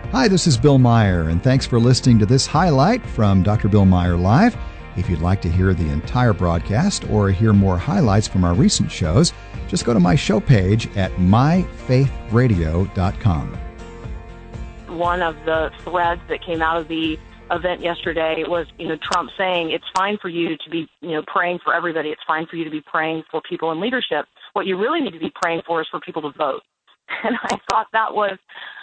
Hi, this is Bill Meyer, and thanks for listening to this highlight from Dr. Bill Meyer Live. If you'd like to hear the entire broadcast or hear more highlights from our recent shows, just go to my show page at myfaithradio.com. One of the threads that came out of the event yesterday was, Trump saying it's fine for you to be, praying for everybody. It's fine for you to be praying for people in leadership. What you really need to be praying for is for people to vote. And I thought that was,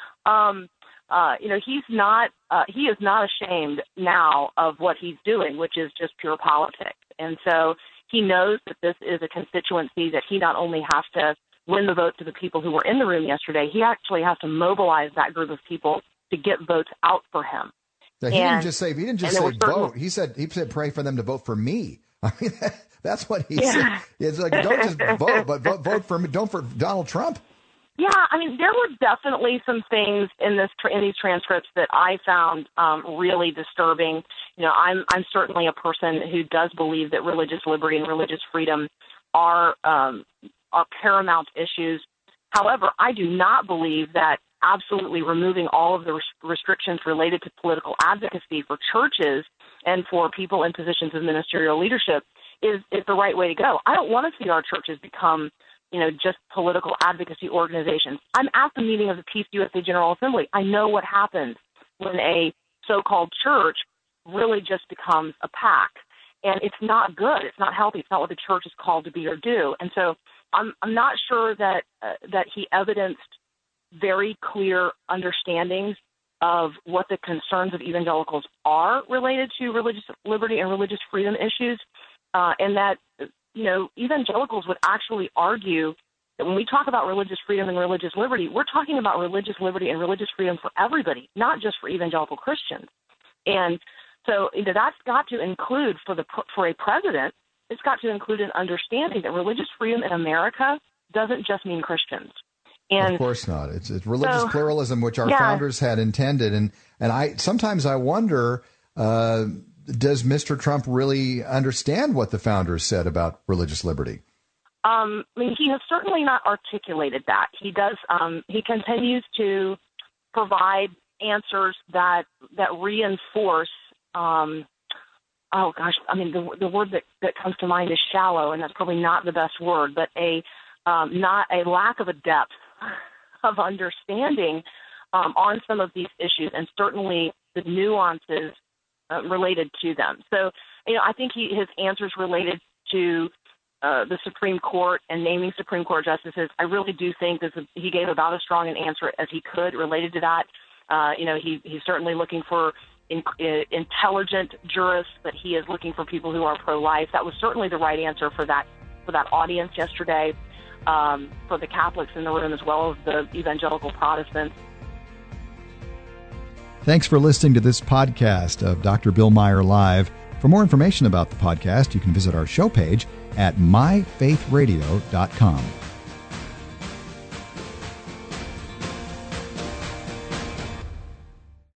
he is not ashamed now of what he's doing, which is just pure politics. And so he knows that this is a constituency that he not only has to win the votes of the people who were in the room yesterday, he actually has to mobilize that group of people to get votes out for him. So he didn't just say vote. He said pray for them to vote for me. I mean, that's what he said. It's like, don't just vote, but vote for me. Don't for Donald Trump. Yeah, I mean, there were definitely some things in these transcripts that I found really disturbing. I'm certainly a person who does believe that religious liberty and religious freedom are paramount issues. However, I do not believe that absolutely removing all of the restrictions related to political advocacy for churches and for people in positions of ministerial leadership is the right way to go. I don't want to see our churches become just political advocacy organizations. I'm at the meeting of the Peace USA General Assembly. I know what happens when a so-called church really just becomes a pack. And it's not good. It's not healthy. It's not what the church is called to be or do. And so I'm not sure that he evidenced very clear understandings of what the concerns of evangelicals are related to religious liberty and religious freedom issues, and that evangelicals would actually argue that when we talk about religious freedom and religious liberty, we're talking about religious liberty and religious freedom for everybody, not just for evangelical Christians. And so that's got to include, for a president, it's got to include an understanding that religious freedom in America doesn't just mean Christians. And of course not. It's religious pluralism, which our founders had intended. And sometimes I wonder, does Mr. Trump really understand what the founders said about religious liberty? I mean, he has certainly not articulated that. He does. He continues to provide answers that reinforce. The word that comes to mind is shallow, and that's probably not the best word, but not a lack of a depth of understanding on some of these issues, and certainly the nuances related to them. So, I think his answers related to the Supreme Court and naming Supreme Court justices, I really do think he gave about as strong an answer as he could related to that. He's certainly looking for intelligent jurists, but he is looking for people who are pro-life. That was certainly the right answer for that audience yesterday, for the Catholics in the room as well as the evangelical Protestants. Thanks for listening to this podcast of Dr. Bill Meyer Live. For more information about the podcast, you can visit our show page at myfaithradio.com.